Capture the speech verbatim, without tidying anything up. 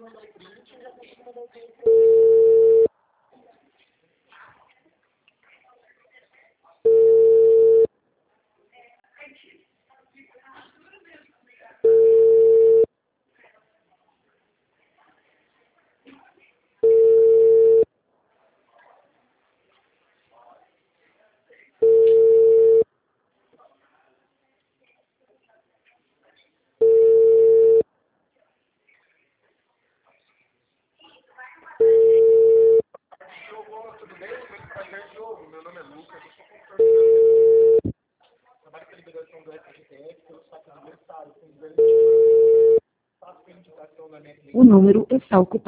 Tudo bem? Muito prazer, Diogo. Meu nome é Lucas, eu sou consultor. Trabalho com a liberação do F G T S pelo saque adversário, com garantia. Faço a indicação da minha cliente. O número está ocupado.